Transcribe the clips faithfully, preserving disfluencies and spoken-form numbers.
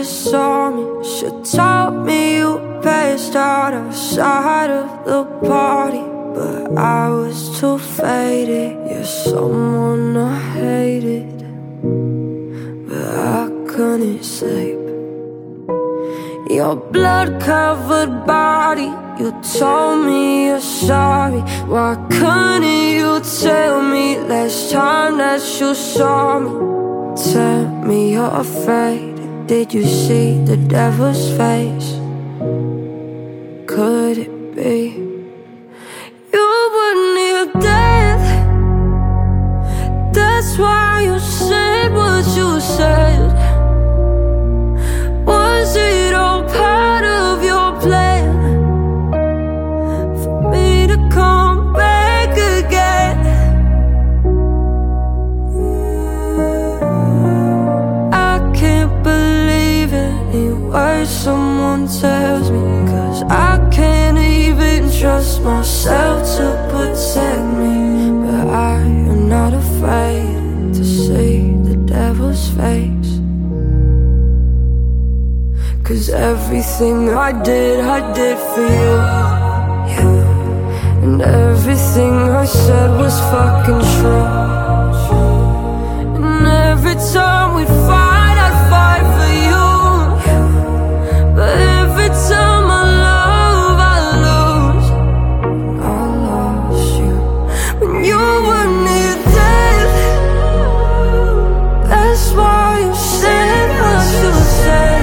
saw me. Should told me you passed out outside of the party, but I was too faded. You're someone I hated, but I couldn't sleep. Your blood-covered body, you told me you're sorry. Why couldn't you tell me last time that you saw me? Tell me you're afraid. Did you see the devil's face? Could it be you were near death? That's why you said what you said. Was it all part of your plan for me to come back again? I can't believe any words someone tells me, 'cause I can't even trust myself to protect me. But I am not afraid to see the devil's face, 'cause everything I did, I did for you, you. And everything I said was fucking true. And every time we'd fight, I'd fight for you. But every time I love, I lose. I lost you when you were near death. That's why you said what you said.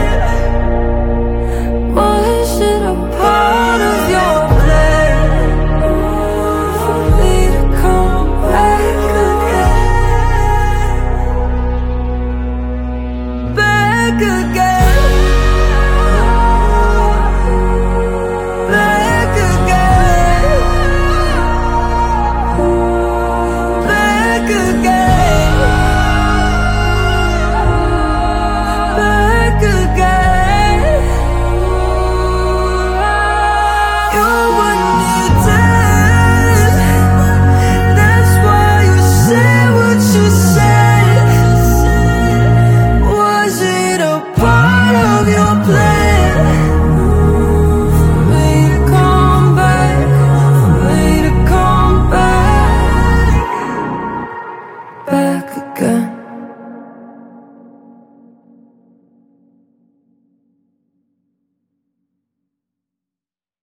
Was it a part of your plan for me to come back again? Back again. Back again. Back again. Back again. You were near death. That's why you said what you said. Was it a part of your plan for me to come back? For me to come back, back again.